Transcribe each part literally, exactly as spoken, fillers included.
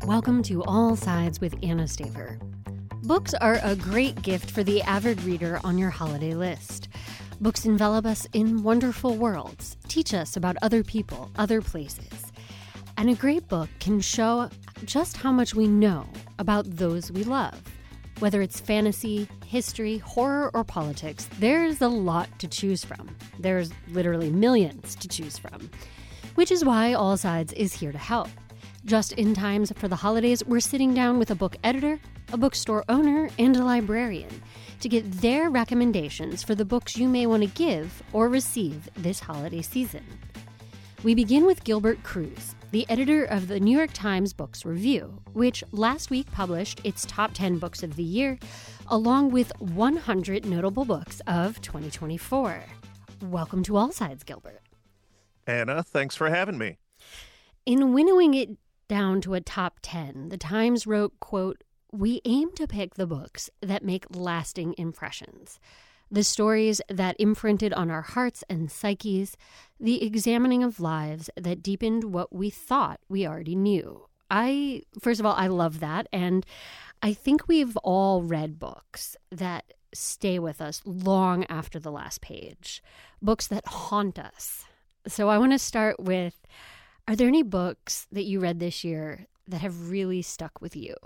Welcome to All Sides with Anna Staver. Books are a great gift for the avid reader on your holiday list. Books envelop us in wonderful worlds, teach us about other people, other places. And a great book can show just how much we know about those we love. Whether it's fantasy, history, horror, or politics, there's a lot to choose from. There's literally millions to choose from. Which is why All Sides is here to help. Just in times for the holidays, we're sitting down with a book editor, a bookstore owner, and a librarian to get their recommendations for the books you may want to give or receive this holiday season. We begin with Gilbert Cruz, the editor of the New York Times Books Review, which last week published its top ten books of the year, along with one hundred notable books of twenty twenty-four. Welcome to All Sides, Gilbert. Anna, thanks for having me. In winnowing it down to a top ten, the Times wrote, quote, "We aim to pick the books that make lasting impressions. The stories that imprinted on our hearts and psyches, the examining of lives that deepened what we thought we already knew." I, first of all, I love that. And I think we've all read books that stay with us long after the last page, books that haunt us. So I want to start with, are there any books that you read this year that have really stuck with you?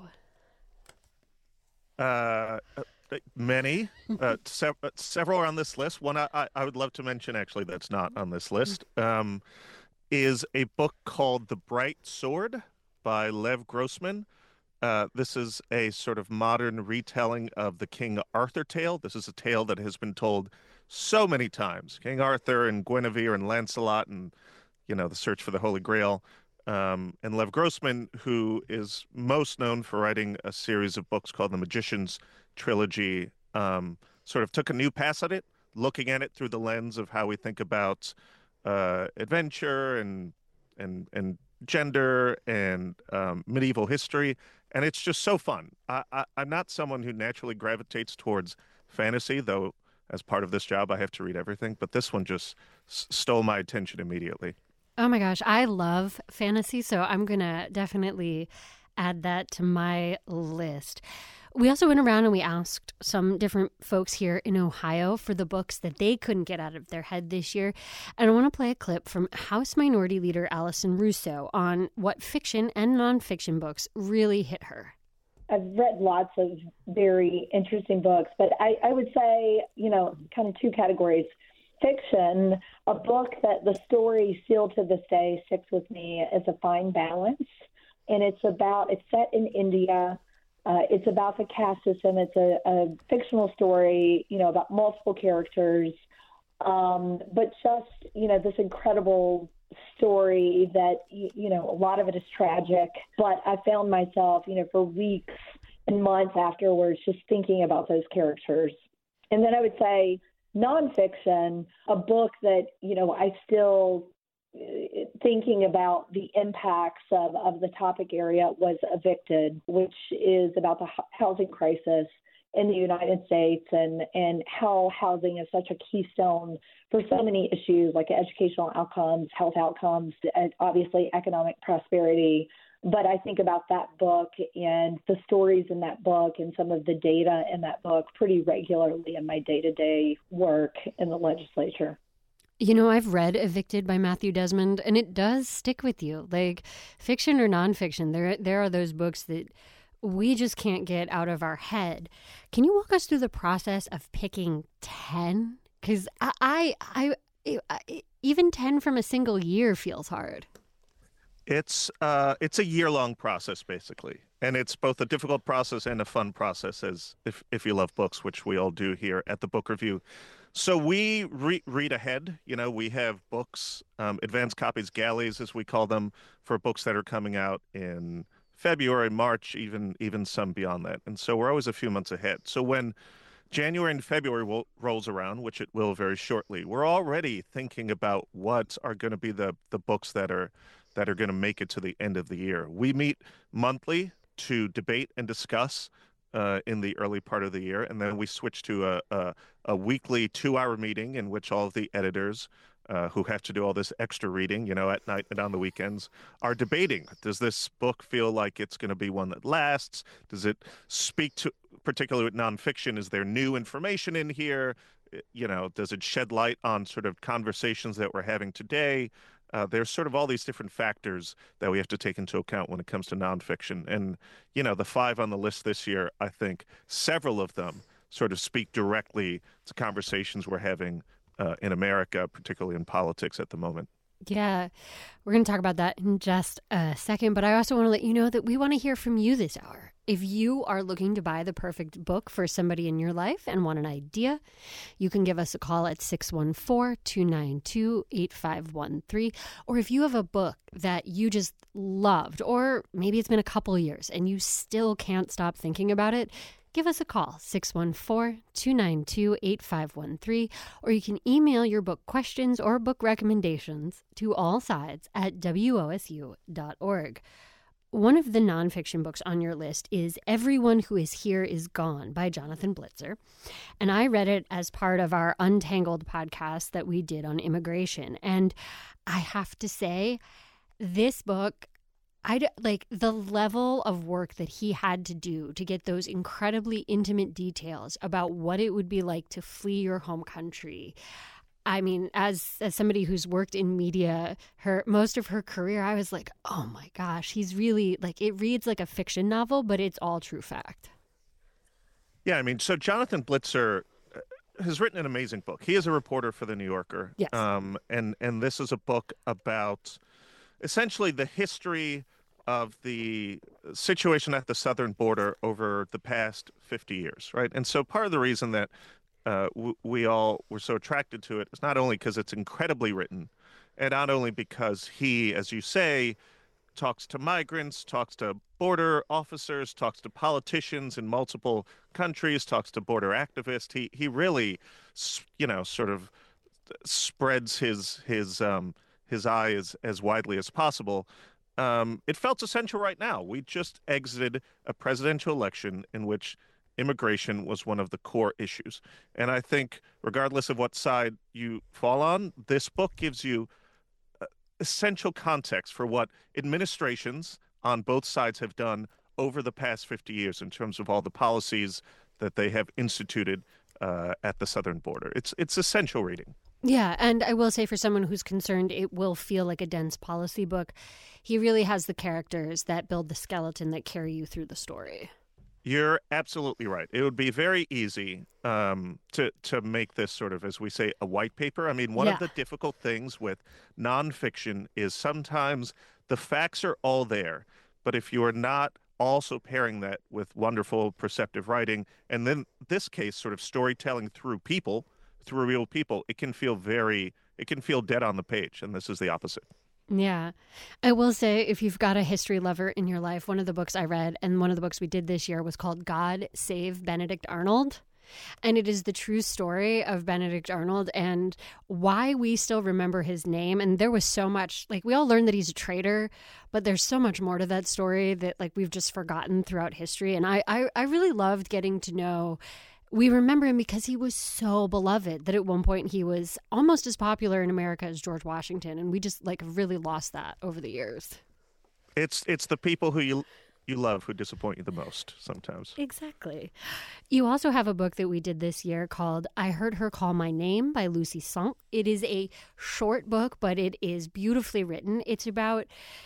Uh, many. Uh, sev- several are on this list. One I, I would love to mention, actually, that's not on this list, um, is a book called The Bright Sword by Lev Grossman. Uh, this is a sort of modern retelling of the King Arthur tale. This is a tale that has been told so many times. King Arthur and Guinevere and Lancelot and, you know, the search for the Holy Grail. Um, and Lev Grossman, who is most known for writing a series of books called the Magician's Trilogy, um, sort of took a new pass at it, looking at it through the lens of how we think about uh, adventure and and and gender and um, medieval history. And it's just so fun. I, I, I'm not someone who naturally gravitates towards fantasy, though as part of this job I have to read everything. But this one just s- stole my attention immediately. Oh my gosh, I love fantasy, so I'm going to definitely add that to my list. We also went around and we asked some different folks here in Ohio for the books that they couldn't get out of their head this year. And I want to play a clip from House Minority Leader Allison Russo on what fiction and nonfiction books really hit her. I've read lots of very interesting books, but I, I would say, you know, kind of two categories. Fiction, a book that the story still to this day sticks with me is A Fine Balance. And it's about, it's set in India. Uh, it's about the caste system. It's a, a fictional story, you know, about multiple characters. Um, but just, you know, this incredible story that, you, you know, a lot of it is tragic. But I found myself, you know, for weeks and months afterwards just thinking about those characters. And then I would say, nonfiction, a book that, you know, I still uh, thinking about the impacts of, of the topic area was Evicted, which is about the housing crisis in the United States and, and how housing is such a keystone for so many issues like educational outcomes, health outcomes, and obviously economic prosperity. But I think about that book and the stories in that book and some of the data in that book pretty regularly in my day-to-day work in the legislature. You know, I've read Evicted by Matthew Desmond, and it does stick with you. Like, fiction or nonfiction, there there are those books that we just can't get out of our head. Can you walk us through the process of picking ten? Because I, I, I, I, even ten from a single year feels hard. It's uh, it's a year-long process, basically. And it's both a difficult process and a fun process, as if, if you love books, which we all do here at the Book Review. So we re- read ahead. You know, we have books, um, advanced copies, galleys, as we call them, for books that are coming out in February, March, even even some beyond that. And so we're always a few months ahead. So when January and February will, rolls around, which it will very shortly, we're already thinking about what are going to be the, the books that are that are going to make it to the end of the year. We meet monthly to debate and discuss uh, in the early part of the year, and then we switch to a, a, a weekly two-hour meeting in which all of the editors uh, who have to do all this extra reading, you know, at night and on the weekends, are debating. Does this book feel like it's going to be one that lasts? Does it speak to, particularly with nonfiction, is there new information in here? You know, does it shed light on sort of conversations that we're having today? Uh, there's sort of all these different factors that we have to take into account when it comes to nonfiction. And, you know, the five on the list this year, I think several of them sort of speak directly to conversations we're having uh, in America, particularly in politics at the moment. Yeah, we're going to talk about that in just a second, but I also want to let you know that we want to hear from you this hour. If you are looking to buy the perfect book for somebody in your life and want an idea, you can give us a call at six one four, two nine two, eight five one three. Or if you have a book that you just loved, or maybe it's been a couple years and you still can't stop thinking about it, give us a call, six one four, two nine two, eight five one three, or you can email your book questions or book recommendations to allsides at W O S U dot org. One of the nonfiction books on your list is Everyone Who Is Here Is Gone by Jonathan Blitzer, and I read it as part of our Untangled podcast that we did on immigration, and I have to say, this book, I like the level of work that he had to do to get those incredibly intimate details about what it would be like to flee your home country. I mean, as as somebody who's worked in media her most of her career, I was like, oh my gosh, he's really like, it reads like a fiction novel, but it's all true fact. Yeah, I mean, so Jonathan Blitzer has written an amazing book. He is a reporter for The New Yorker. Yes. Um, and, and this is a book about essentially the history of the situation at the southern border over the past fifty years, right? And so part of the reason that uh, w- we all were so attracted to it is not only because it's incredibly written, and not only because he, as you say, talks to migrants, talks to border officers, talks to politicians in multiple countries, talks to border activists. He he really, you know, sort of spreads his his um, his eye as, as widely as possible. Um, it felt essential right now. We just exited a presidential election in which immigration was one of the core issues. And I think regardless of what side you fall on, this book gives you uh, essential context for what administrations on both sides have done over the past fifty years in terms of all the policies that they have instituted uh, at the southern border. It's it's essential reading. Yeah, and I will say for someone who's concerned it will feel like a dense policy book, he really has the characters that build the skeleton that carry you through the story. You're absolutely right. It would be very easy um, to to make this sort of, as we say, a white paper. I mean, one Yeah. of the difficult things with nonfiction is sometimes the facts are all there, but if you are not also pairing that with wonderful, perceptive writing, and then this case, sort of storytelling through people, through real people, it can feel very, it can feel dead on the page, and this is the opposite. Yeah. I will say, if you've got a history lover in your life, one of the books I read and one of the books we did this year was called God Save Benedict Arnold. And it is the true story of Benedict Arnold and why we still remember his name. And there was so much, like, we all learned that he's a traitor, but there's so much more to that story that, like, we've just forgotten throughout history. And I, I, I really loved getting to know, we remember him because he was so beloved that at one point he was almost as popular in America as George Washington. And we just, like, really lost that over the years. It's it's the people who you you love who disappoint you the most sometimes. Exactly. You also have a book that we did this year called I Heard Her Call My Name by Lucy Sant. It is a short book, but it is beautifully written. It's about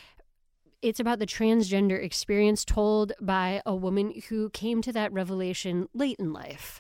it's about the transgender experience told by a woman who came to that revelation late in life.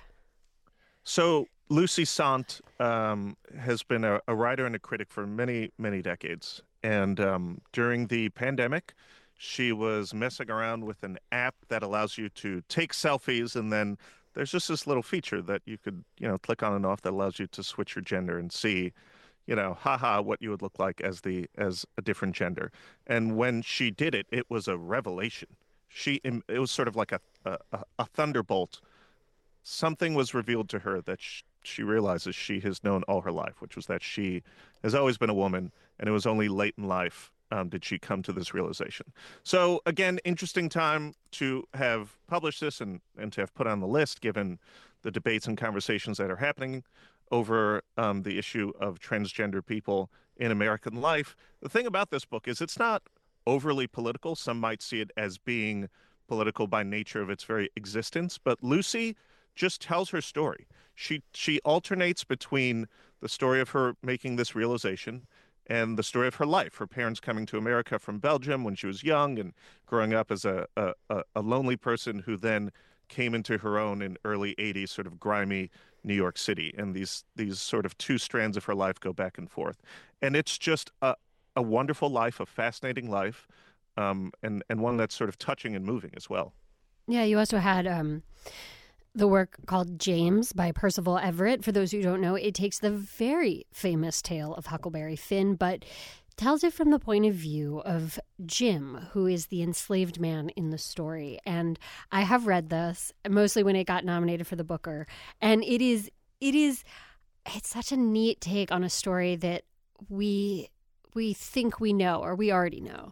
So Lucy Sant um, has been a, a writer and a critic for many, many decades. And um, during the pandemic, she was messing around with an app that allows you to take selfies, and then there's just this little feature that you could, you know, click on and off that allows you to switch your gender and see, you know, haha, what you would look like as the as a different gender. And when she did it, it was a revelation. She it was sort of like a a, a thunderbolt. Something was revealed to her that she, she realizes she has known all her life, which was that she has always been a woman, and it was only late in life Um, did she come to this realization. So again, interesting time to have published this and, and to have put on the list, given the debates and conversations that are happening over um, the issue of transgender people in American life. The thing about this book is it's not overly political. Some might see it as being political by nature of its very existence, but Lucy just tells her story. She she alternates between the story of her making this realization and the story of her life, her parents coming to America from Belgium when she was young and growing up as a, a, a lonely person who then came into her own in early eighties, sort of grimy New York City. And these these sort of two strands of her life go back and forth. And it's just a, a wonderful life, a fascinating life, um, and, and one that's sort of touching and moving as well. Yeah, you also had um, the work called James by Percival Everett. For those who don't know, it takes the very famous tale of Huckleberry Finn, but tells it from the point of view of Jim, who is the enslaved man in the story. And I have read this mostly when it got nominated for the Booker, and it is it is it's such a neat take on a story that we we think we know or we already know.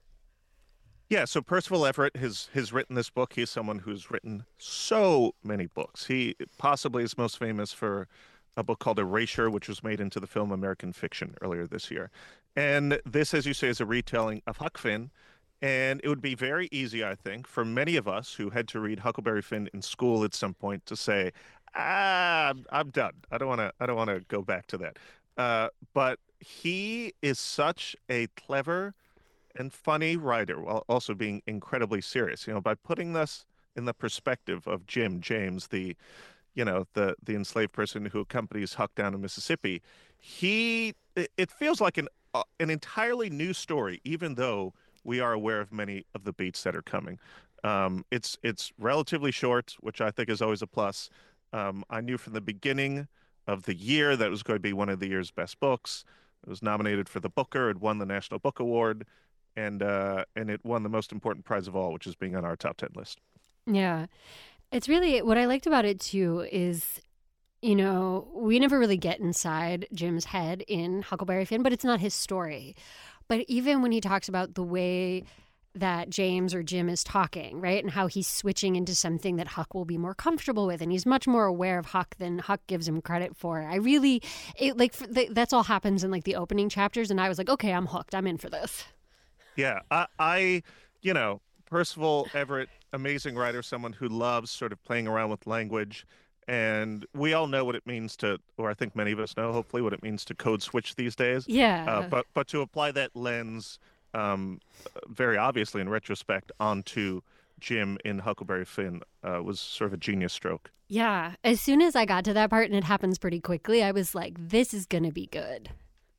Yeah, so Percival Everett has has written this book. He's someone who's written so many books. He possibly is most famous for a book called Erasure, which was made into the film American Fiction earlier this year. And this, as you say, is a retelling of Huck Finn. And it would be very easy, I think, for many of us who had to read Huckleberry Finn in school at some point to say, ah, I'm, I'm done. I don't want to. I don't want to go back to that. Uh, but he is such a clever and funny writer, while also being incredibly serious. You know, by putting this in the perspective of Jim James, the, you know, the the enslaved person who accompanies Huck down to Mississippi, he it, it feels like an uh, an entirely new story, even though we are aware of many of the beats that are coming. Um, it's it's relatively short, which I think is always a plus. Um, I knew from the beginning of the year that it was going to be one of the year's best books. It was nominated for the Booker. It won the National Book Award. And uh, and it won the most important prize of all, which is being on our top ten list. Yeah. It's really, what I liked about it, too, is, you know, we never really get inside Jim's head in Huckleberry Finn, but it's not his story. But even when he talks about the way that James or Jim is talking, right, and how he's switching into something that Huck will be more comfortable with, and he's much more aware of Huck than Huck gives him credit for. I really, it, like, the, that's all happens in, like, the opening chapters, and I was like, okay, I'm hooked. I'm in for this. Yeah, I, I, you know, Percival Everett, amazing writer, someone who loves sort of playing around with language. And we all know what it means to, or I think many of us know, hopefully, what it means to code switch these days. Yeah. Uh, but, but to apply that lens, um, very obviously in retrospect, onto Jim in Huckleberry Finn uh, was sort of a genius stroke. Yeah. As soon as I got to that part, and it happens pretty quickly, I was like, this is going to be good.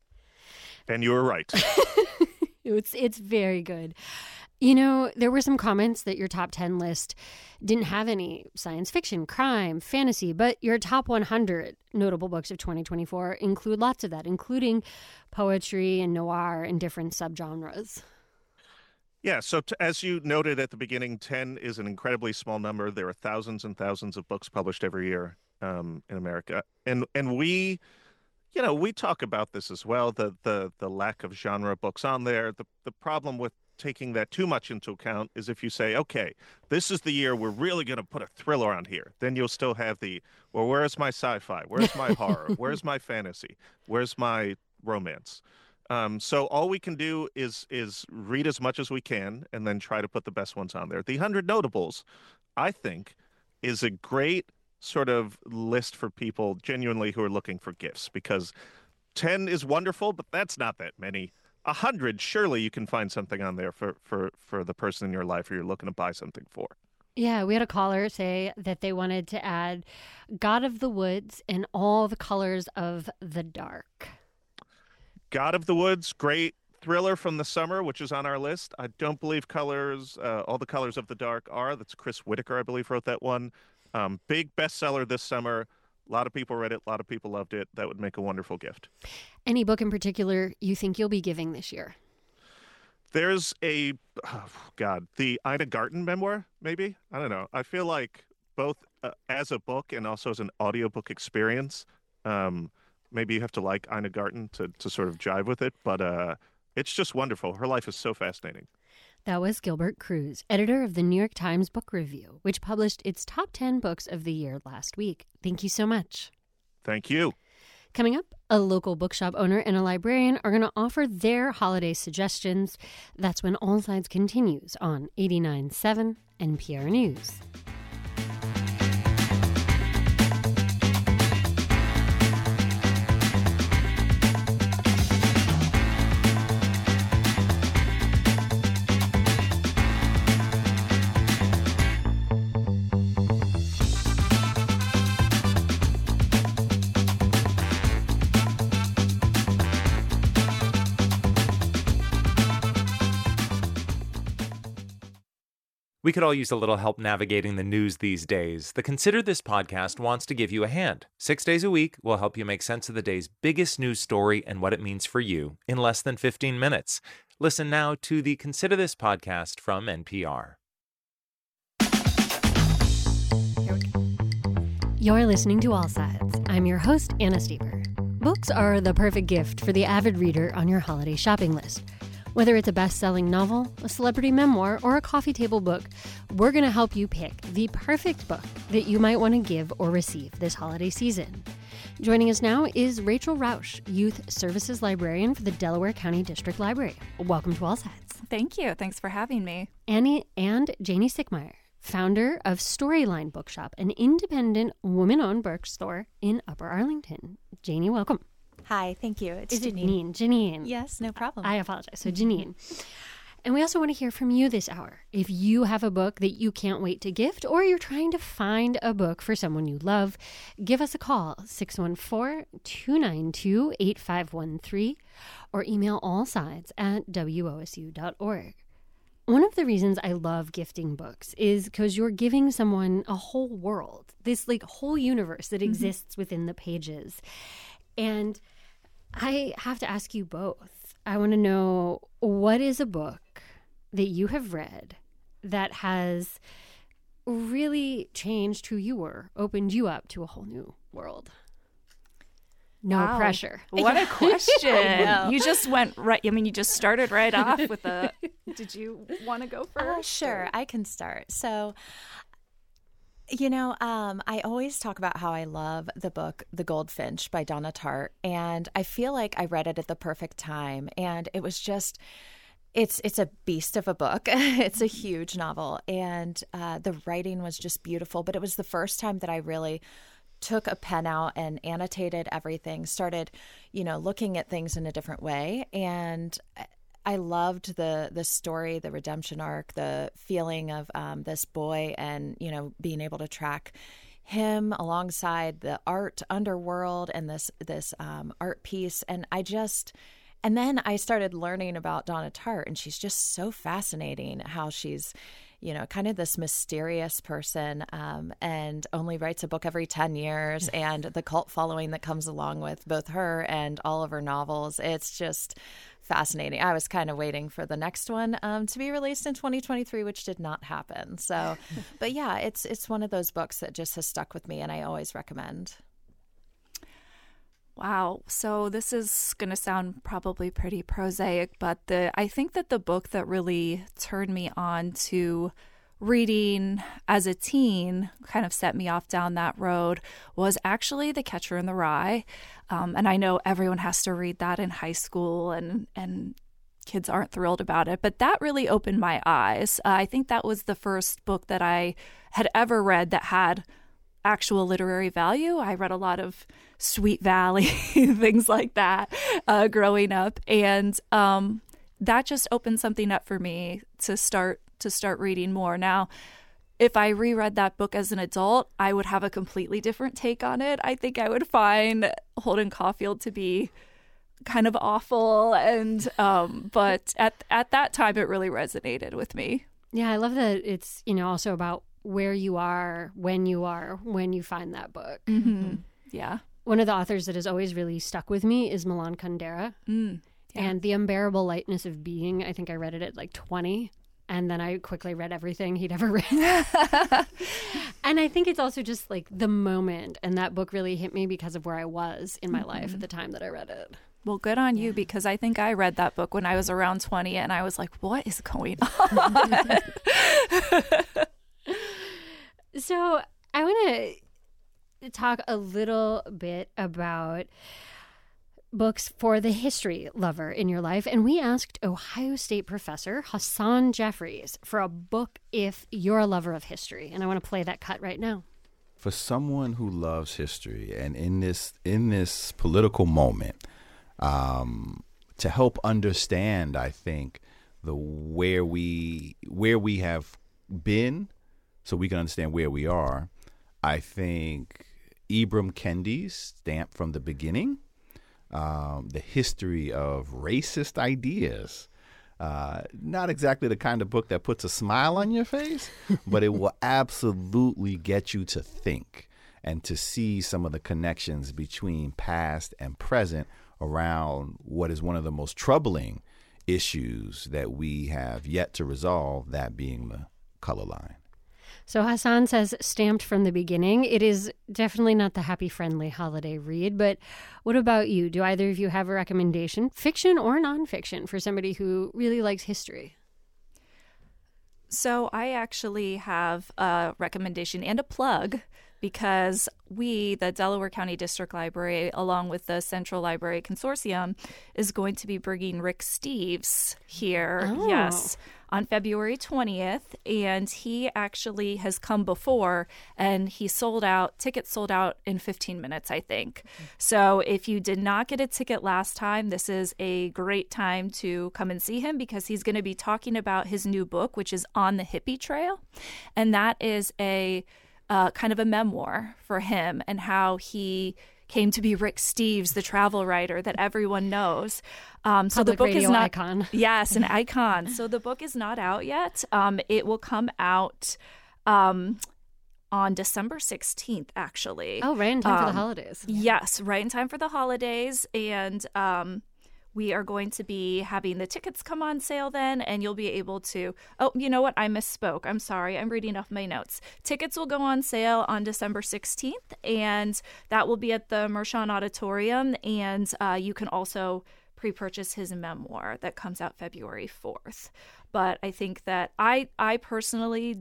And you were right. It's it's very good. You know, there were some comments that your top ten list didn't have any science fiction, crime, fantasy, but your top one hundred notable books of twenty twenty-four include lots of that, including poetry and noir and different subgenres. Yeah, so t- as you noted at the beginning, ten is an incredibly small number. There are thousands and thousands of books published every year um, in America. And and we... You know, we talk about this as well, the the the lack of genre books on there. The the problem with taking that too much into account is if you say, okay, this is the year we're really going to put a thriller on here, then you'll still have the, well, where's my sci-fi? Where's my horror? Where's my fantasy? Where's my romance? Um, so all we can do is is read as much as we can and then try to put the best ones on there. The one hundred Notables, I think, is a great sort of list for people genuinely who are looking for gifts, because ten is wonderful, but that's not that many. A hundred, surely you can find something on there for, for, for the person in your life who you're looking to buy something for. Yeah, we had a caller say that they wanted to add God of the Woods and all the colors of the dark. God of the Woods, great thriller from the summer, which is on our list. I don't believe colors, uh, all the colors of the dark are. That's Chris Whitaker, I believe, wrote that one. Um, big bestseller this summer. A lot of people read it. A lot of people loved it. That would make a wonderful gift. Any book in particular you think you'll be giving this year? There's a, oh God, the Ina Garten memoir, maybe? I don't know. I feel like both uh, as a book and also as an audiobook experience, um, maybe you have to like Ina Garten to, to sort of jive with it, but uh, it's just wonderful. Her life is so fascinating. That was Gilbert Cruz, editor of the New York Times Book Review, which published its top ten books of the year last week. Thank you so much. Thank you. Coming up, a local bookshop owner and a librarian are going to offer their holiday suggestions. That's when All Sides continues on eighty-nine point seven N P R News. We could all use a little help navigating the news these days. The Consider This podcast wants to give you a hand. Six days a week, we'll help you make sense of the day's biggest news story and what it means for you in less than fifteen minutes. Listen now to the Consider This podcast from N P R. You're listening to All Sides. I'm your host, Anna Stever. Books are the perfect gift for the avid reader on your holiday shopping list. Whether it's a best-selling novel, a celebrity memoir, or a coffee table book, we're going to help you pick the perfect book that you might want to give or receive this holiday season. Joining us now is Rachel Rausch, Youth Services Librarian for the Delaware County District Library. Welcome to All Sides. Thank you. Thanks for having me. Annie and Janie Stickmeyer, founder of Storyline Bookshop, an independent woman-owned bookstore in Upper Arlington. Janie, welcome. Hi, thank you. It's Is Janine. it Janine? Janine. Yes, no problem. I apologize. So Janine. And we also want to hear from you this hour. If you have a book that you can't wait to gift, or you're trying to find a book for someone you love, give us a call, six one four, two nine two, eight five one three, or email allsides at w o s u dot org. One of the reasons I love gifting books is because you're giving someone a whole world, this like whole universe that exists mm-hmm. within the pages. And I have to ask you both. I want to know, what is a book that you have read that has really changed who you were, opened you up to a whole new world? No wow. pressure. What a question. You just went right. I mean, you just started right off with a, did you want to go first? Uh, sure, or? I can start. So, you know, um, I always talk about how I love the book The Goldfinch by Donna Tartt, and I feel like I read it at the perfect time, and it was just, it's it's a beast of a book. It's a huge novel, and uh, the writing was just beautiful, but it was the first time that I really took a pen out and annotated everything, started, you know, looking at things in a different way, and I loved the the story, the redemption arc, the feeling of um, this boy and, you know, being able to track him alongside the art underworld and this this um, art piece. And I just, and then I started learning about Donna Tartt, and she's just so fascinating how she's, you know, kind of this mysterious person um, and only writes a book every ten years, and the cult following that comes along with both her and all of her novels. It's just fascinating. I was kind of waiting for the next one um, to be released in twenty twenty-three, which did not happen. So, but yeah, it's it's one of those books that just has stuck with me, and I always recommend. Wow. So this is going to sound probably pretty prosaic, but the I think that the book that really turned me on to reading as a teen, kind of set me off down that road, was actually The Catcher in the Rye. Um, and I know everyone has to read that in high school, and, and kids aren't thrilled about it, but that really opened my eyes. Uh, I think that was the first book that I had ever read that had actual literary value. I read a lot of Sweet Valley, things like that, uh, growing up. And um, that just opened something up for me to start to start reading more. Now, if I reread that book as an adult, I would have a completely different take on it. I think I would find Holden Caulfield to be kind of awful. And um, but at at that time, it really resonated with me. Yeah, I love that it's, you know, also about where you are, when you are, when you find that book. Mm-hmm. Yeah. One of the authors that has always really stuck with me is Milan Kundera. Mm, yeah. And The Unbearable Lightness of Being, I think I read it at like twenty. And then I quickly read everything he'd ever written. And I think it's also just like the moment. And that book really hit me because of where I was in my mm-hmm. life at the time that I read it. Well, good on you, because I think I read that book when I was around twenty, and I was like, what is going on? So I want to talk a little bit about books for the history lover in your life. And we asked Ohio State professor Hassan Jeffries for a book if you're a lover of history. And I want to play that cut right now. For someone who loves history and in this in this political moment, um, to help understand, I think, the where we where we have been, so we can understand where we are, I think Ibram Kendi's Stamped from the Beginning, um, the history of racist ideas. Uh, not exactly the kind of book that puts a smile on your face, but it will absolutely get you to think and to see some of the connections between past and present around what is one of the most troubling issues that we have yet to resolve, that being the color line. So Hassan says Stamped from the Beginning. It is definitely not the happy, friendly holiday read, but what about you? Do either of you have a recommendation, fiction or nonfiction, for somebody who really likes history? So I actually have a recommendation and a plug, because we, the Delaware County District Library, along with the Central Library Consortium, is going to be bringing Rick Steves here, oh. yes, on February twentieth. And he actually has come before, and he sold out, tickets sold out in fifteen minutes, I think. Mm-hmm. So if you did not get a ticket last time, this is a great time to come and see him, because he's going to be talking about his new book, which is On the Hippie Trail. And that is a Uh, kind of a memoir for him and how he came to be Rick Steves, the travel writer that everyone knows. Um, so Public the book radio is not icon. Yes, an icon. So the book is not out yet. Um, it will come out um, on December sixteenth, actually. Oh, right in time um, for the holidays. Yes, right in time for the holidays. And um, we are going to be having the tickets come on sale then, and you'll be able to, oh, you know what? I misspoke. I'm sorry. I'm reading off my notes. Tickets will go on sale on December sixteenth, and that will be at the Mershon Auditorium. And uh, you can also pre-purchase his memoir that comes out February fourth. But I think that I, I personally,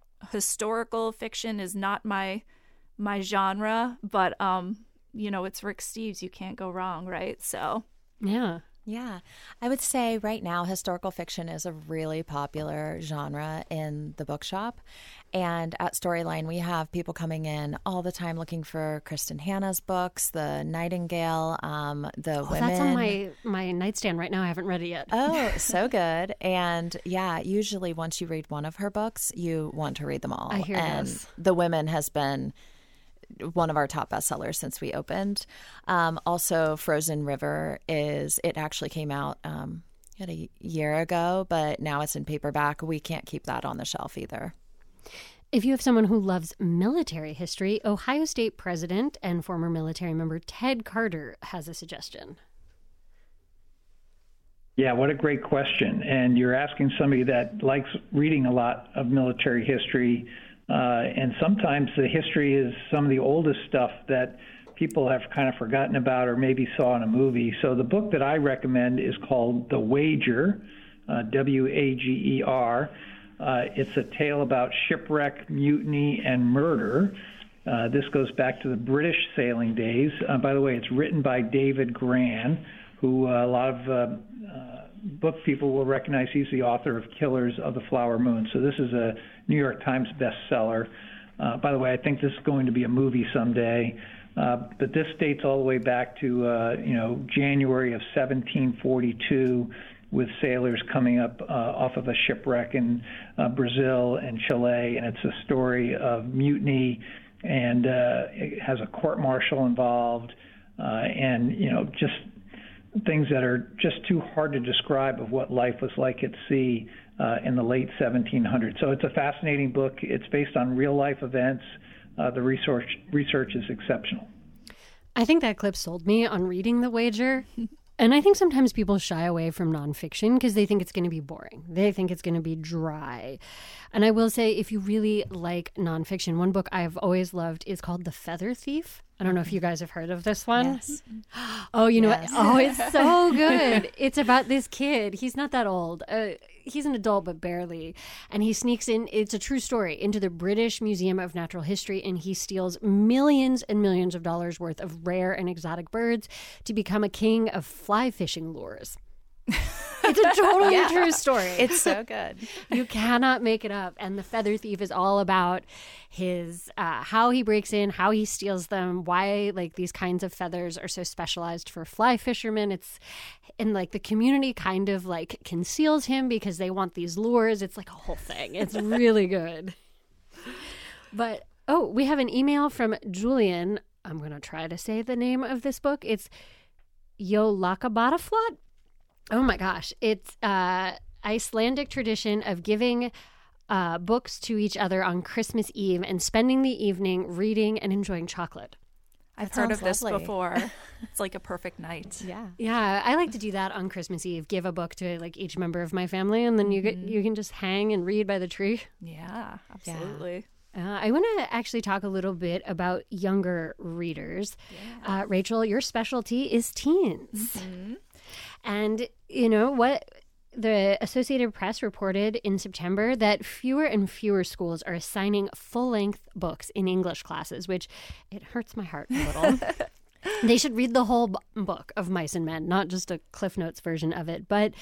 historical fiction is not my my genre, but, um, you know, it's Rick Steves. You can't go wrong, right? So... Yeah. Yeah. I would say right now, historical fiction is a really popular genre in the bookshop. And at Storyline, we have people coming in all the time looking for Kristen Hanna's books, The Nightingale, um, the oh, women. That's on my, my nightstand right now. I haven't read it yet. Oh, so good. And yeah, usually once you read one of her books, you want to read them all. I hear and this. The Women has been one of our top bestsellers since we opened. Um, also, Frozen River is, it actually came out um, a year ago, but now it's in paperback. We can't keep that on the shelf either. If you have someone who loves military history, Ohio State president and former military member Ted Carter has a suggestion. Yeah, what a great question. And you're asking somebody that likes reading a lot of military history. Uh, and sometimes the history is some of the oldest stuff that people have kind of forgotten about or maybe saw in a movie. So the book that I recommend is called The Wager, uh, W A G E R. Uh, it's a tale about shipwreck, mutiny, and murder. Uh, this goes back to the British sailing days. Uh, by the way, it's written by David Grann, who uh, a lot of uh, uh, book people will recognize. He's the author of Killers of the Flower Moon. So this is a New York Times bestseller. Uh, by the way, I think this is going to be a movie someday. Uh, but this dates all the way back to, uh, you know, January of seventeen forty-two, with sailors coming up uh, off of a shipwreck in uh, Brazil and Chile. And it's a story of mutiny, and uh, it has a court-martial involved, uh, and, you know, just things that are just too hard to describe of what life was like at sea uh, in the late seventeen hundreds. So it's a fascinating book. It's based on real-life events. Uh, the research research is exceptional. I think that clip sold me on reading The Wager. And I think sometimes people shy away from nonfiction because they think it's going to be boring. They think it's going to be dry. And I will say, if you really like nonfiction, one book I've always loved is called The Feather Thief. I don't know if you guys have heard of this one. Yes. Oh, you know Yes. what? Oh, it's so good. It's about this kid. He's not that old. Uh, he's an adult, but barely. And he sneaks in, it's a true story, into the British Museum of Natural History, and he steals millions and millions of dollars worth of rare and exotic birds to become a king of fly fishing lures. It's a totally Yeah. true story. It's so good. You cannot make it up. And The Feather Thief is all about his uh, how he breaks in, how he steals them, why like these kinds of feathers are so specialized for fly fishermen. It's and like the community kind of like conceals him because they want these lures. It's like a whole thing. It's really good. But oh, we have an email from Julian. I'm going to try to say the name of this book. It's Jólakabotaflot. Oh my gosh. It's uh Icelandic tradition of giving uh, books to each other on Christmas Eve and spending the evening reading and enjoying chocolate. I've That heard of sounds this lovely. before. It's like a perfect night. Yeah. Yeah, I like to do that on Christmas Eve. Give a book to like each member of my family, and then you get, you can just hang and read by the tree. Yeah, absolutely. Uh, I want to actually talk a little bit about younger readers. Uh, Rachel, your specialty is teens. Mm-hmm. And you know what? The Associated Press reported in September that fewer and fewer schools are assigning full-length books in English classes, which it hurts my heart a little. They should read the whole b- book of Mice and Men, not just a Cliff Notes version of it. But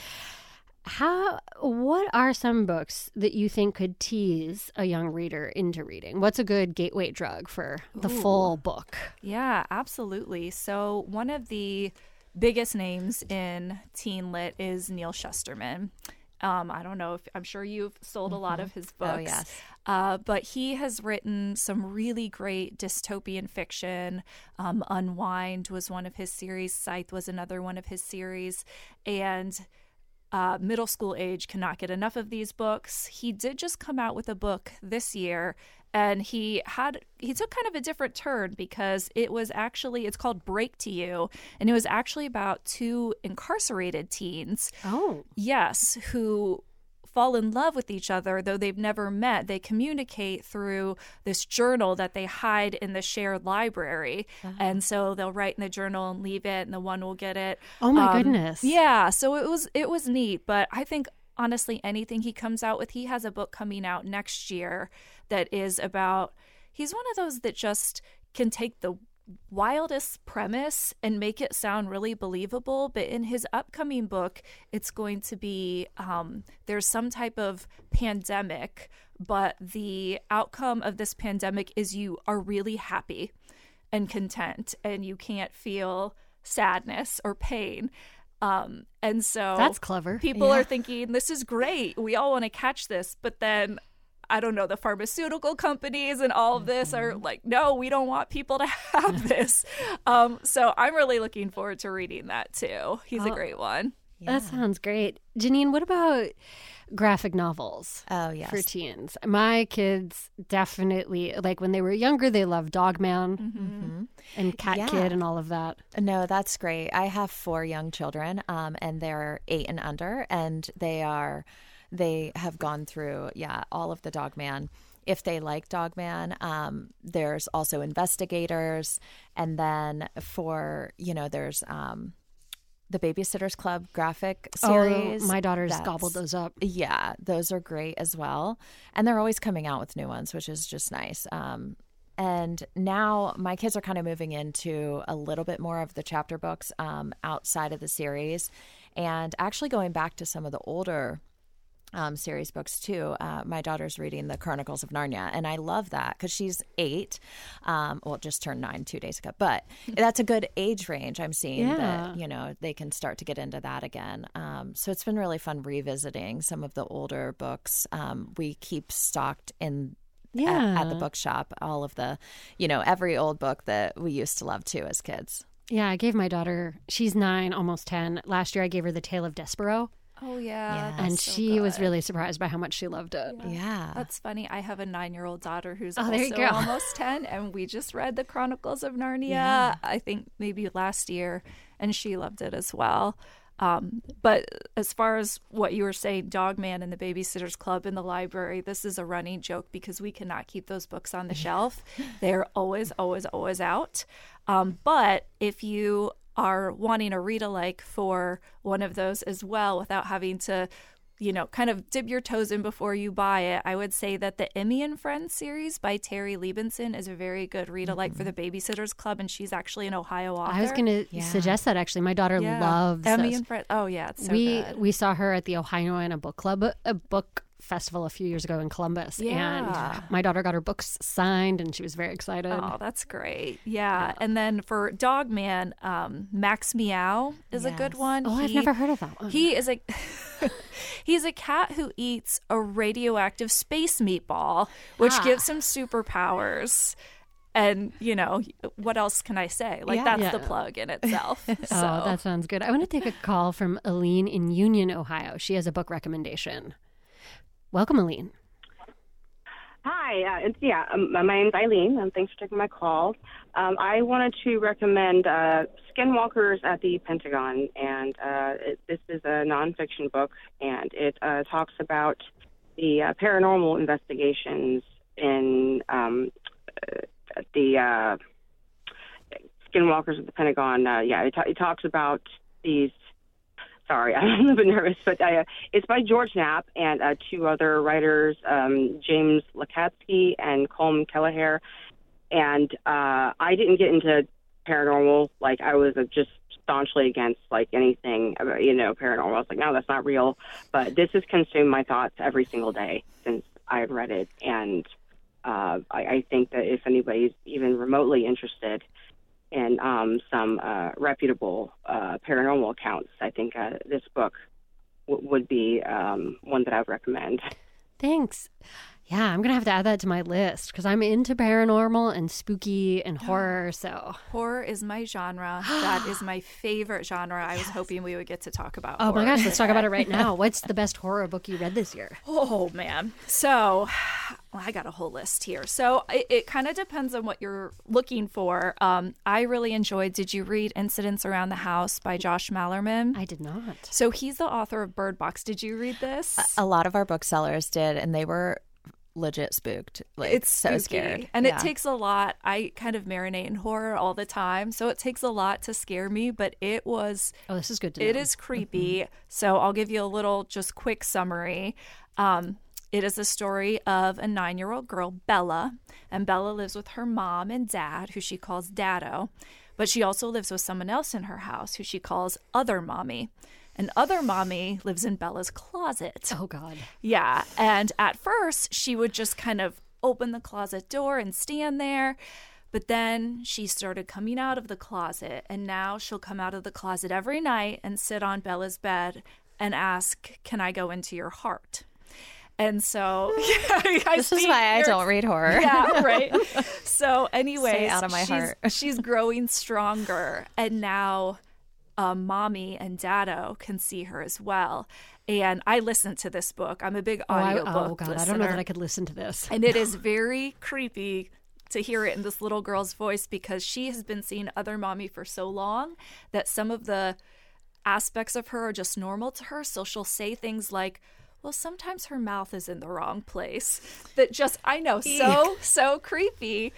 how? What are some books that you think could tease a young reader into reading? What's a good gateway drug for the Ooh. full book? Yeah, absolutely. So one of the biggest names in teen lit is Neal Shusterman. Um, I don't know if I'm sure you've sold a lot of his books. Oh, yes. Uh, but he has written some really great dystopian fiction. Um, Unwind was one of his series. Scythe was another one of his series. And uh, middle school age cannot get enough of these books. He did just come out with a book this year, and he had he took kind of a different turn because it was actually it's called Break to You, and it was actually about two incarcerated teens. Oh, Yes, who fall in love with each other, though they've never met. They communicate through this journal that they hide in the shared library. Uh-huh. And so they'll write in the journal and leave it, and the one will get it. Oh, my Um, goodness. Yeah, so it was it was neat, but I think honestly anything he comes out with, he has a book coming out next year that is about he's one of those that just can take the wildest premise and make it sound really believable. But in his upcoming book, it's going to be um, there's some type of pandemic, but the outcome of this pandemic is you are really happy and content, and you can't feel sadness or pain. Um, and so That's clever. People Yeah. are thinking, this is great. We all want to catch this. But then I don't know, the pharmaceutical companies and all of this are like, no, we don't want people to have this. Um, so I'm really looking forward to reading that too. He's a Oh. great one. That sounds great. Janine, what about graphic novels Oh, yes. for teens? My kids definitely, like when they were younger, they loved Dogman Mm-hmm. and Cat Yeah. Kid and all of that. No, that's great. I have four young children, um, and they're eight and under, and they are they have gone through, yeah, all of the Dogman. If they like Dogman, um, there's also Investigators, and then for you know, there's um, the Babysitters Club graphic series. Oh, my daughters That's- gobbled those up. Yeah, those are great as well. And they're always coming out with new ones, which is just nice. Um, and now my kids are kind of moving into a little bit more of the chapter books um, outside of the series, and actually going back to some of the older um, series books too. Uh, my daughter's reading the Chronicles of Narnia, and I love that because she's eight. Um, well, just turned nine two days ago, but that's a good age range. I'm seeing Yeah. that you know they can start to get into that again. Um, so it's been really fun revisiting some of the older books. Um, we keep stocked in. Yeah. At, at the bookshop, all of the, you know, every old book that we used to love too as kids. Yeah, I gave my daughter, she's nine, almost ten. Last year I gave her The Tale of Despero, Oh, yeah. Yeah. that's and so she was good. really surprised by how much she loved it. Yeah. That's funny. I have a nine-year-old daughter who's Oh, also there you go. almost ten, and we just read the Chronicles of Narnia, Yeah. I think maybe last year, and she loved it as well. Um, but as far as what you were saying, Dogman and the Babysitter's Club in the library, this is a running joke because we cannot keep those books on the shelf. They're always, always, always out. Um, but if you are wanting a read-alike for one of those as well without having to you know, kind of dip your toes in before you buy it, I would say that the Emmy and Friends series by Terry Liebenson is a very good read alike mm-hmm. for the Babysitters Club, and she's actually an Ohio author. I was going to yeah. suggest that, actually. My daughter yeah. loves Emmy those. and Friends. Oh, yeah, it's so we, good. We saw her at the Ohioana Book Club, a book festival a few years ago in Columbus, yeah. and my daughter got her books signed, and she was very excited. Oh, that's great. Yeah. yeah. And then for Dog Man, um, Max Meow is yes. a good one. Oh, he, I've never heard of that one. He is a he's a cat who eats a radioactive space meatball, which ah. gives him superpowers. And, you know, what else can I say? Like, yeah. that's yeah. the plug in itself. So. Oh, that sounds good. I want to take a call from Aline in Union, Ohio. She has a book recommendation. Welcome, Aline. Hi. Uh, it's, yeah, um, my name's Eileen, and thanks for taking my call. Um, I wanted to recommend uh, Skinwalkers at the Pentagon, and uh, it, this is a nonfiction book, and it uh, talks about the uh, paranormal investigations in um, uh, the uh, Skinwalkers at the Pentagon. Uh, yeah, it, it talks about these. Sorry, I'm a little bit nervous, but uh, it's by George Knapp and uh, two other writers, um, James Lakatsky and Colm Kelleher. And uh, I didn't get into paranormal. Like, I was uh, just staunchly against, like, anything, about, you know, paranormal. I was like, no, that's not real. But this has consumed my thoughts every single day since I've read it. And uh, I, I think that if anybody's even remotely interested and um, some uh, reputable uh, paranormal accounts, I think uh, this book w- would be um, one that I would recommend. Thanks. Yeah, I'm going to have to add that to my list because I'm into paranormal and spooky and horror, so. Horror is my genre. That is my favorite genre. I yes. was hoping we would get to talk about Oh horror my gosh, let's today. talk about it right now. What's the best horror book you read this year? Oh, man. So, well, I got a whole list here. So it, it kind of depends on what you're looking for. Um, I really enjoyed, did you read Incidents Around the House by Josh Malerman? I did not. So he's the author of Bird Box. Did you read this? A, a lot of our booksellers did, and they were legit spooked. Like, it's so spooky. Scared. And yeah. it takes a lot. I kind of marinate in horror all the time, so it takes a lot to scare me, but it was oh this is good to it know. is creepy. Mm-hmm. So I'll give you a little just quick summary. Um it is a story of a nine-year-old girl, Bella, and Bella lives with her mom and dad, who she calls Daddo, but she also lives with someone else in her house who she calls Other Mommy. And Other Mommy lives in Bella's closet. Oh, God. Yeah. And at first, she would just kind of open the closet door and stand there. But then she started coming out of the closet. And now she'll come out of the closet every night and sit on Bella's bed and ask, can I go into your heart? And so I this is why I don't read horror. Yeah, right. So anyways, stay out of my she's, heart. she's growing stronger. And now Um, Mommy and Daddo can see her as well. And I listened to this book. I'm a big audiobook oh, I, oh God, listener. I don't know that I could listen to this. And it is very creepy to hear it in this little girl's voice because she has been seeing Other Mommy for so long that some of the aspects of her are just normal to her. So she'll say things like, well, sometimes her mouth is in the wrong place. That just, I know, so, so creepy.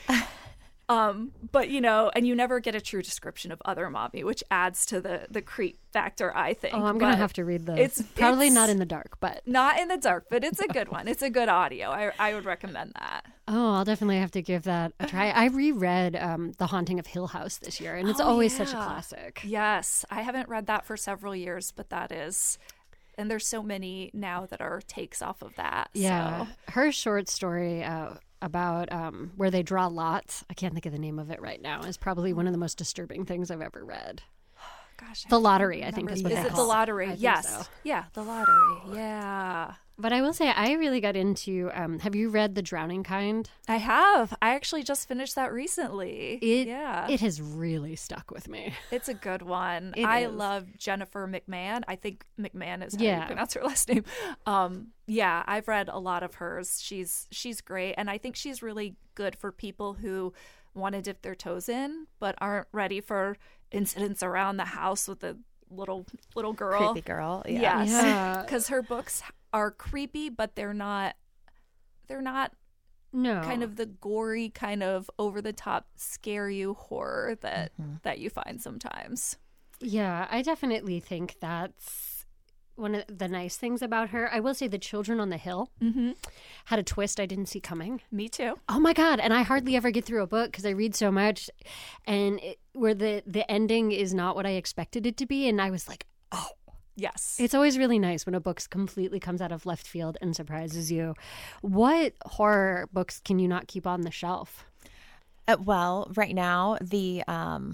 Um, but, you know, and you never get a true description of Other Mommy, which adds to the, the creep factor, I think. Oh, I'm going to have to read this. It's probably it's, not in the dark, but. Not in the dark, but it's a good one. It's a good audio. I, I would recommend that. Oh, I'll definitely have to give that a try. I reread um, The Haunting of Hill House this year, and it's oh, always yeah. such a classic. Yes. I haven't read that for several years, but that is. And there's so many now that are takes off of that. Yeah. So. Her short story, uh, about um, where they draw lots. I can't think of the name of it right now. Is probably one of the most disturbing things I've ever read. Gosh, the lottery, I think, is what is they it. call The lottery? it. Yes. So. Yeah, the lottery. Yeah. But I will say, I really got into. Um, have you read The Drowning Kind? I have. I actually just finished that recently. It, yeah. It has really stuck with me. It's a good one. It I is. love Jennifer McMahon. I think McMahon is how yeah. you pronounce her last name. Um, yeah, I've read a lot of hers. She's she's great, and I think she's really good for people who want to dip their toes in but aren't ready for incidents around the house with a little little girl. Creepy girl. Yeah. Yes. Because her books are creepy, but they're not. They're not. No. Kind of the gory, kind of over the top, scare you horror that mm-hmm. that you find sometimes. Yeah, I definitely think that's one of the nice things about her. I will say The Children on the Hill Mm-hmm. had a twist I didn't see coming. Me too. Oh my God. And I hardly ever get through a book because I read so much, and it, where the, the ending is not what I expected it to be. And I was like, oh. Yes. It's always really nice when a book completely comes out of left field and surprises you. What horror books can you not keep on the shelf? Uh, well, right now, the um,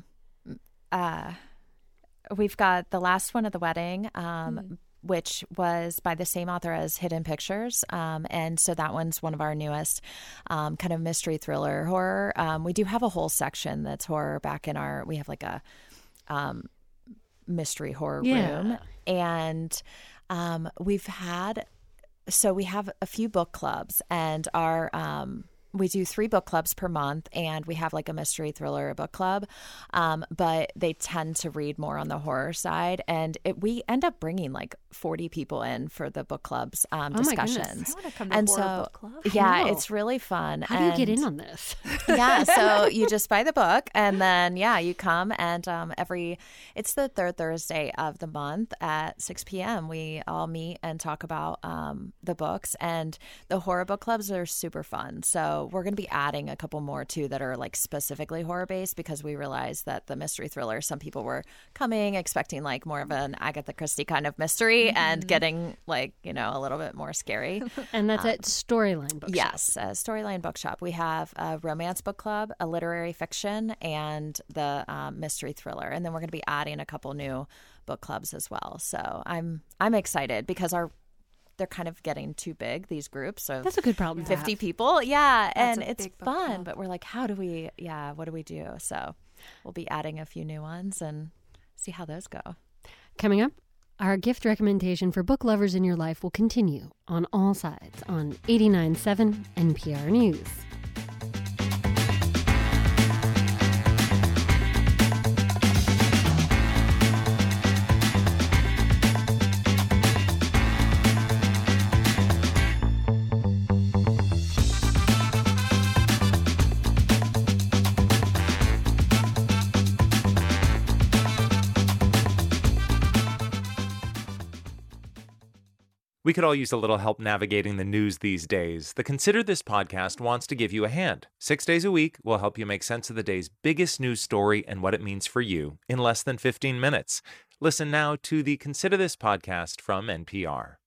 uh, we've got The Last One at the Wedding, um, mm. which was by the same author as Hidden Pictures. Um, and so that one's one of our newest um, kind of mystery thriller horror. Um, we do have a whole section that's horror back in our, we have like a um, mystery horror Yeah. room. And um, we've had, so we have a few book clubs, and our, um, we do three book clubs per month, and we have like a mystery thriller book club, um, but they tend to read more on the horror side, and it, we end up bringing like forty people in for the book clubs um, Oh my goodness. discussions. I want to come to And horror so, book club. yeah, know. it's really fun. How do you get And- in on this? yeah, so you just buy the book, and then yeah, you come, and um, every it's the third Thursday of the month at six p.m. we all meet and talk about um, the books, and the horror book clubs are super fun. So we're going to be adding a couple more too that are like specifically horror based, because we realized that the mystery thriller, some people were coming expecting like more of an Agatha Christie kind of mystery Mm-hmm. and getting like, you know, a little bit more scary. And that's at Storyline Bookshop. Yes, a Storyline Bookshop. We have a romance book club, a literary fiction, and the um, mystery thriller. And then we're going to be adding a couple new book clubs as well. So I'm I'm excited because our they're kind of getting too big, these groups of That's a good problem to fifty have. people. Yeah, That's and a it's big book fun, club. but we're like, how do we, yeah, what do we do? So we'll be adding a few new ones and see how those go. Coming up, our gift recommendation for book lovers in your life will continue on All Sides on eighty-nine point seven N P R News. We could all use a little help navigating the news these days. The Consider This podcast wants to give you a hand. Six days a week, we'll help you make sense of the day's biggest news story and what it means for you in less than fifteen minutes. Listen now to the Consider This podcast from N P R.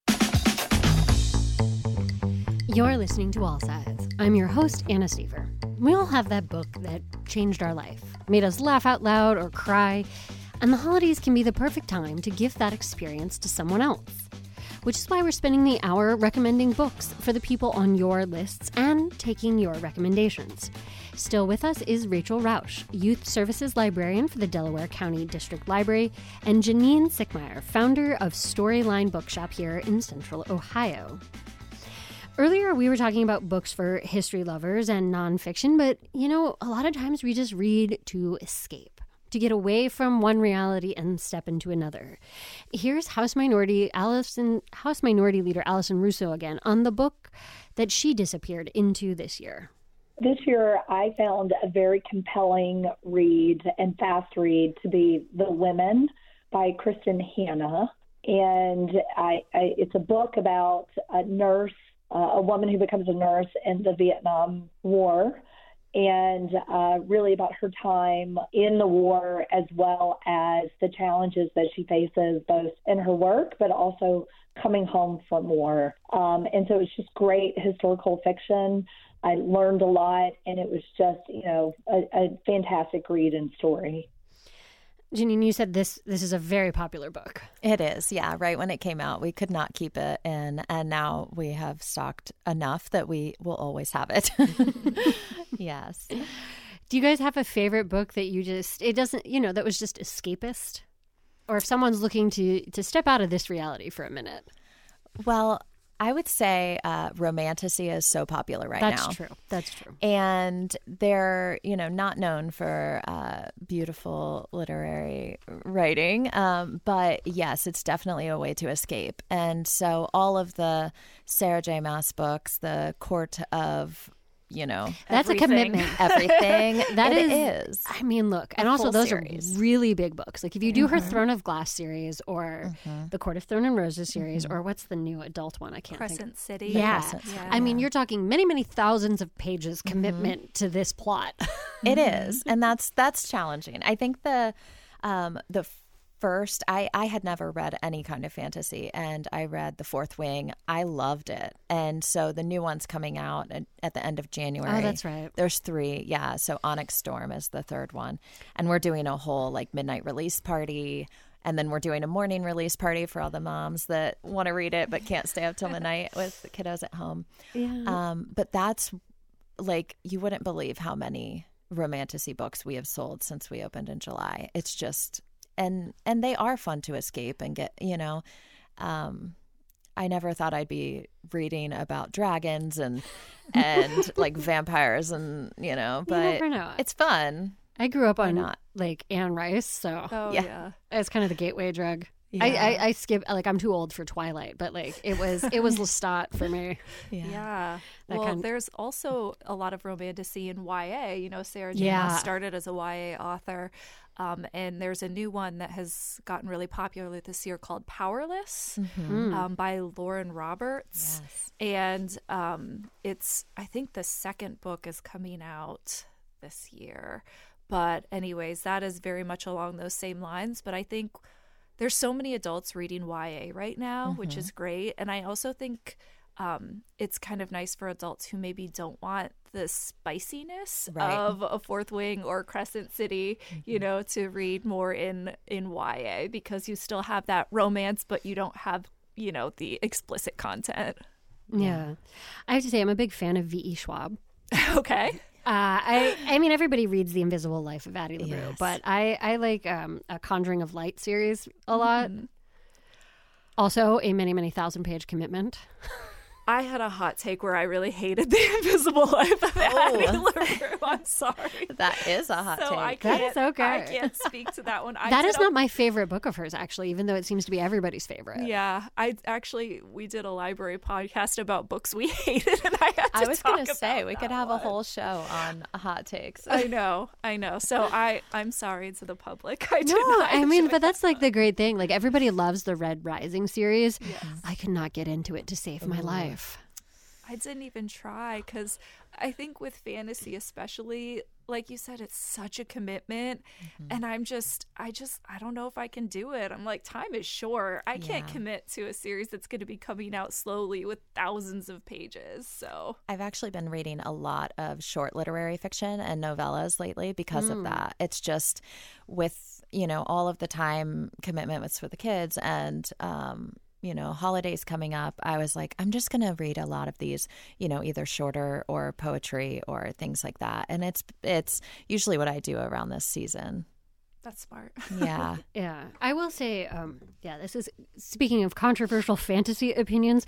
You're listening to All Sides. I'm your host, Anna Stever. We all have that book that changed our life, made us laugh out loud or cry, and the holidays can be the perfect time to give that experience to someone else. Which is why we're spending the hour recommending books for the people on your lists and taking your recommendations. Still with us is Rachel Rausch, Youth Services Librarian for the Delaware County District Library, and Janine Sickmeyer, founder of Storyline Bookshop here in Central Ohio. Earlier, we were talking about books for history lovers and nonfiction, but, you know, a lot of times we just read to escape, to get away from one reality and step into another. Here's House Minority Allison, House Minority Leader Allison Russo again on the book that she disappeared into this year. This year, I found a very compelling read and fast read to be The Women by Kristen Hanna. And I, I, it's a book about a nurse, uh, a woman who becomes a nurse in the Vietnam War, and uh, really about her time in the war as well as the challenges that she faces both in her work but also coming home from war. Um, and so it's just great historical fiction. I learned a lot, and it was just, you know, a, a fantastic read and story. Janine, you said this this is a very popular book. It is, yeah. Right when it came out, we could not keep it in, and now we have stocked enough that we will always have it. Yes. Do you guys have a favorite book that you just, it doesn't, you know, that was just escapist? Or if someone's looking to to step out of this reality for a minute? Well, I would say uh, romantasy is so popular right That's now. true. That's true. And they're, you know, not known for uh, beautiful literary writing. Um, but yes, it's definitely a way to escape. And so all of the Sarah J. Maas books, the Court of you know, that's everything. a commitment. everything. That it is, is. I mean, look, and A also full those series. are really big books. Like if you do Mm-hmm. her Throne of Glass series or Mhm. the Court of Thorn and Roses series, Mhm. or what's the new adult one? I can't think. Crescent City. Yeah. Crescent City. Yeah. I mean, you're talking many, many thousands of pages Mm-hmm. commitment to this plot. It is, and that's that's challenging. I think the um, the first I I had never read any kind of fantasy, and I read The Fourth Wing. I loved it, and so the new one's coming out at, at the end of January. Oh, that's right. There's three, yeah. So Onyx Storm is the third one, and we're doing a whole like midnight release party. And then we're doing a morning release party for all the moms that want to read it but can't stay up till midnight with the kiddos at home. Yeah. Um, but that's like, you wouldn't believe how many romantasy books we have sold since we opened in July. It's just, and and they are fun to escape and get, you know. Um, I never thought I'd be reading about dragons and and like vampires and, you know, but you never know. it's fun. I grew up Why on not? like Anne Rice, so Oh, Yeah. yeah. it's kind of the gateway drug. Yeah. I, I, I skip like I'm too old for Twilight, but like it was it was Lestat for me. Yeah. Yeah. That Well, kind- there's also a lot of romantasy in Y A. You know, Sarah J. Yeah. Maas started as a Y A author. Um, and there's a new one that has gotten really popular this year called Powerless Mm. um, by Lauren Roberts. Yes. And um, it's, I think the second book is coming out this year. But, anyways, that is very much along those same lines. But I think there's so many adults reading Y A right now, which is great. And I also think um, it's kind of nice for adults who maybe don't want the spiciness Right. of a Fourth Wing or Crescent City, you know, to read more in, in Y A because you still have that romance, but you don't have, you know, the explicit content. Yeah. I have to say I'm a big fan of V E. Schwab. Okay. Uh, I I mean everybody reads The Invisible Life of Addie LaRue, Yes. but I I like um, a Conjuring of Light series a lot. Also, a many many thousand page commitment. I had a hot take where I really hated The Invisible Life of Addie LaRue. I'm sorry. That is a hot So take. I That can't, is okay. I can't speak to that one. I That did is a- not my favorite book of hers, actually, even though it seems to be everybody's favorite. Yeah, I actually we did a library podcast about books we hated, and I had to I was talk going to say, about we that could have one. a whole show on hot takes. I know, I know. So I I'm sorry to the public. I did No, not I mean, enjoy but that's like the great thing. Like everybody loves the Red Rising series. I could not get into it to save my life. I didn't even try because I think with fantasy, especially, like you said, it's such a commitment. And I'm just, I just, I don't know if I can do it. I'm like, time is short. I can't Yeah. commit to a series that's going to be coming out slowly with thousands of pages. So, I've actually been reading a lot of short literary fiction and novellas lately because of that. It's just with, you know, all of the time commitments for the kids and, um, you know, holidays coming up, I was like, I'm just going to read a lot of these, you know, either shorter or poetry or things like that. And it's it's usually what I do around this season. that's smart. Yeah. Yeah, I will say, um, yeah, this is speaking of controversial fantasy opinions.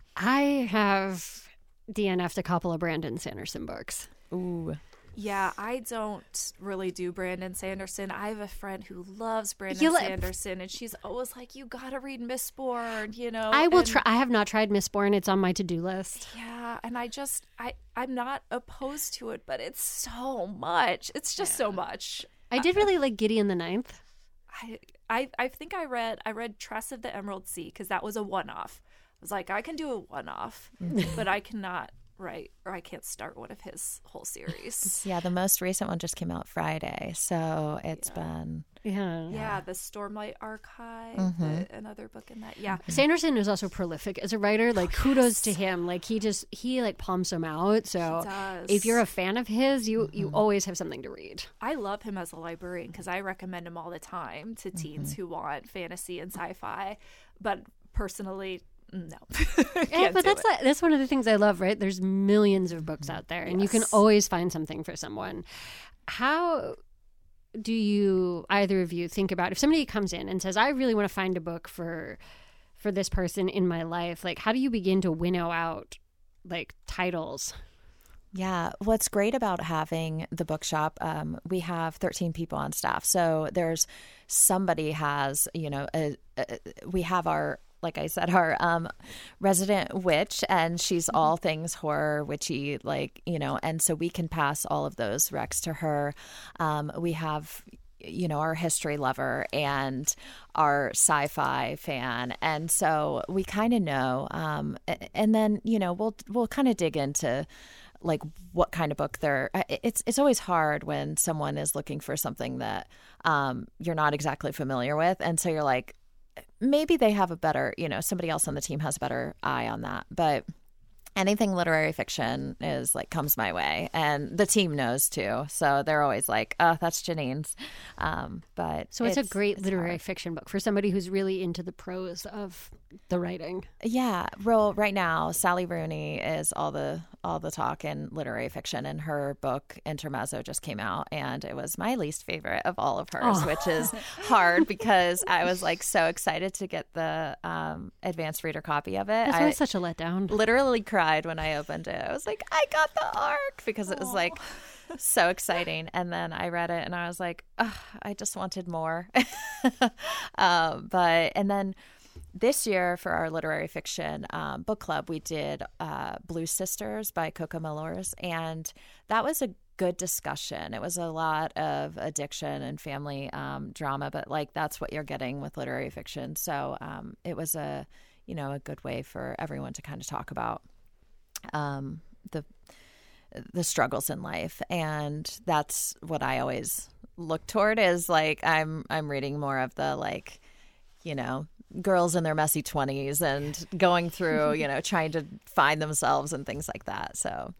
I have D N F'd a couple of Brandon Sanderson books. Ooh. Yeah, I don't really do Brandon Sanderson. I have a friend who loves Brandon You li- Sanderson, and she's always like, "You gotta read Mistborn," you know. I will and- try. I have not tried Mistborn. It's on my to-do list. Yeah, and I just, I, I'm not opposed to it, but it's so much. It's just so much. I did really like Gideon the Ninth. I, I, I think I read, I read Tress of the Emerald Sea because that was a one-off. I was like, I can do a one-off, but I cannot write, or I can't start one of his whole series. Yeah, the most recent one just came out Friday. So it's been Yeah. Yeah, the Stormlight Archive, the, another book in that. Yeah. Sanderson is also prolific as a writer. Like kudos to him. Like he just he like palms them out. So does. if you're a fan of his, you you always have something to read. I love him as a librarian because I recommend him all the time to teens who want fantasy and sci-fi. But personally, no. Yeah, Can't but do that's it. like, that's one of the things I love. Right? There's millions of books out there, and you can Yes. always find something for someone. How do you either of you think about if somebody comes in and says, "I really want to find a book for for this person in my life"? Like, how do you begin to winnow out like titles? Yeah. What's great about having the bookshop, um, we have thirteen people on staff. So there's somebody has, you know, a, a, we have our like I said, our um, resident witch, and she's all things horror, witchy, like, you know, and so we can pass all of those recs to her. Um, we have, you know, our history lover and our sci-fi fan, and so we kind of know. Um, and then, you know, we'll we'll kind of dig into like what kind of book they're. It's it's always hard when someone is looking for something that um, you're not exactly familiar with, and so you're like, maybe they have a better, you know, somebody else on the team has a better eye on that, but. Anything literary fiction is like comes my way, and the team knows too. So they're always like, "Oh, that's Janine's." Um, but so it's, it's a great it's literary hard. fiction book for somebody who's really into the prose of the writing. Yeah, well, right now Sally Rooney is all the all the talk in literary fiction, and her book Intermezzo just came out, and it was my least favorite of all of hers, oh. which is hard because I was like so excited to get the um, advanced reader copy of it. That's I such a letdown. Literally cried when I opened it. I was like, I got the arc because it was like so exciting. And then I read it and I was like, oh, I just wanted more. um, but and then this year for our literary fiction um, book club, we did uh, Blue Sisters by Coco Malors, and that was a good discussion. It was a lot of addiction and family um, drama, but like that's what you're getting with literary fiction. So um, it was a you know a good way for everyone to kind of talk about um, the the struggles in life, and that's what I always look toward. Is like I'm I'm reading more of the like you know girls in their messy twenties and going through you know trying to find themselves and things like that. So.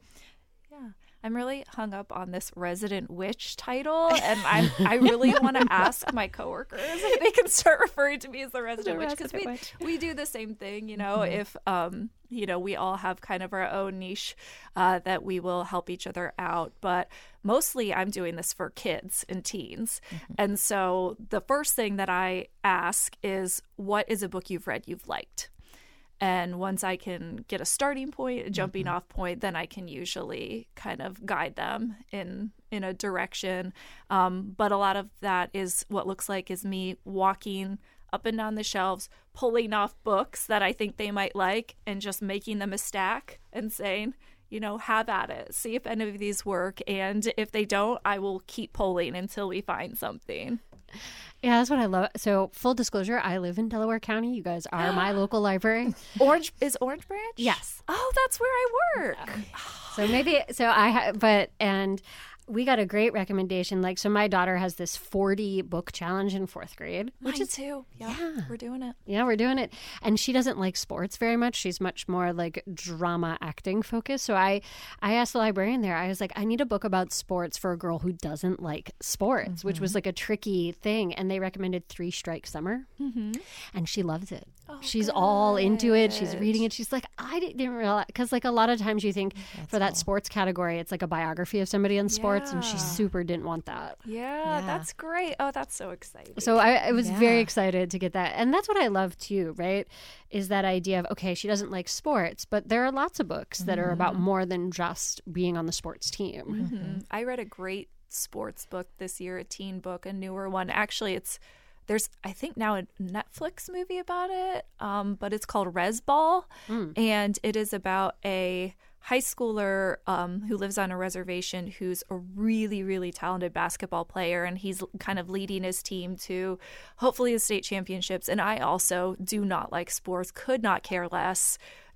I'm really hung up on this resident witch title, and I I really want to ask my coworkers if they can start referring to me as the resident the witch, because we witch. we do the same thing, you know. Mm-hmm. If um you know we all have kind of our own niche uh, that we will help each other out, but mostly I'm doing this for kids and teens, mm-hmm. and so the first thing that I ask is, what is a book you've read you've liked? And once I can get a starting point, a jumping mm-hmm. off point, then I can usually kind of guide them in in a direction. Um, but a lot of that is what looks like is me walking up and down the shelves, pulling off books that I think they might like, and just making them a stack and saying, you know, have at it. See if any of these work. And if they don't, I will keep pulling until we find something. Yeah, that's what I love. So, full disclosure, I live in Delaware County. You guys are my local library. Orange is Orange Branch? Yes. Oh, that's where I work. Yeah. So maybe so I ha- but and we got a great recommendation. Like, so my daughter has this forty book challenge in fourth grade, which Mine is too. Yeah, yeah, we're doing it. Yeah, we're doing it. And she doesn't like sports very much. She's much more like drama acting focused. So I, I asked the librarian there. I was like, I need a book about sports for a girl who doesn't like sports, mm-hmm. which was like a tricky thing. And they recommended Three Strike Summer, mm-hmm. and she loves it. Oh, she's good. all into it. She's reading it. She's like, I didn't realize, because like a lot of times you think That's for that cool. sports category, it's like a biography of somebody in sports, yeah. and she super didn't want that. Yeah, yeah, that's great. Oh, that's so exciting. So I, I was yeah. very excited to get that. And that's what I love too, right? Is that idea of, okay, she doesn't like sports, but there are lots of books that mm-hmm. are about more than just being on the sports team. Mm-hmm. I read a great sports book this year, a teen book, a newer one. Actually, it's There's, I think now a Netflix movie about it, um, but it's called Res Ball, mm. and it is about a high schooler um, who lives on a reservation who's a really, really talented basketball player, and he's kind of leading his team to hopefully the state championships. And I also do not like sports, could not care less.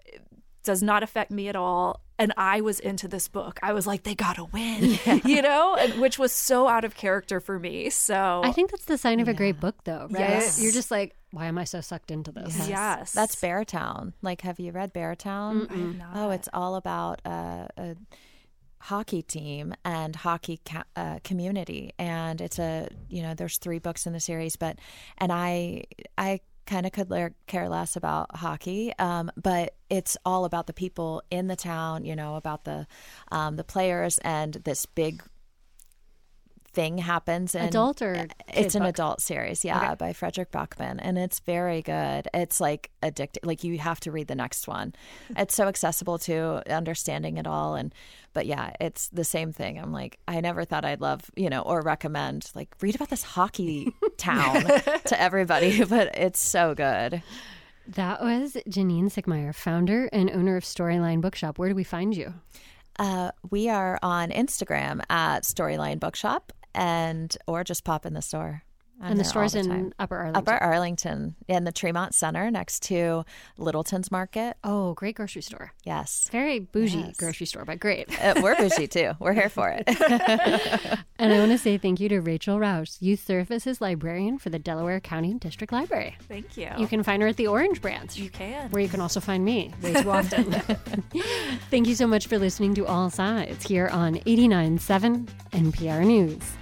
Does not affect me at all. And I was into this book. I was like, they gotta win, yeah. you know, and, which was so out of character for me. So I think that's the sign of yeah. a great book, though, right? Yes. You're just like, why am I so sucked into this? Yes, yes. That's Beartown. Like, have you read Beartown? I have not. Oh, it's all about uh, a hockey team and hockey ca- uh, community, and it's a you know, there's three books in the series, but and I I. kind of could care less about hockey, um, but it's all about the people in the town, you know, about the um, the players, and this big thing happens. And adult or it's an book? Adult series, yeah, okay. by Frederick Bachman, and it's very good. It's like addictive. Like, you have to read the next one. It's so accessible to understanding it all, and but yeah, it's the same thing. I'm like, I never thought I'd love, you know, or recommend like read about this hockey town to everybody, but it's so good. That was Janine Sickmeyer, founder and owner of Storyline Bookshop. Where do we find you? Uh, we are on Instagram at Storyline Bookshop, and or just pop in the store. I'm and the there store's all the in time. Upper Arlington. Upper Arlington, in the Tremont Center, next to Littleton's Market. Oh, great grocery store. Yes. Very bougie Yes. grocery store, but great. Uh, we're bougie, too. We're here for it. And I want to say thank you to Rachel Rouse, Youth Services Librarian for the Delaware County District Library. Thank you. You can find her at the Orange Branch. You can. Where you can also find me way too often. Thank you so much for listening to All Sides here on eighty-nine point seven N P R News.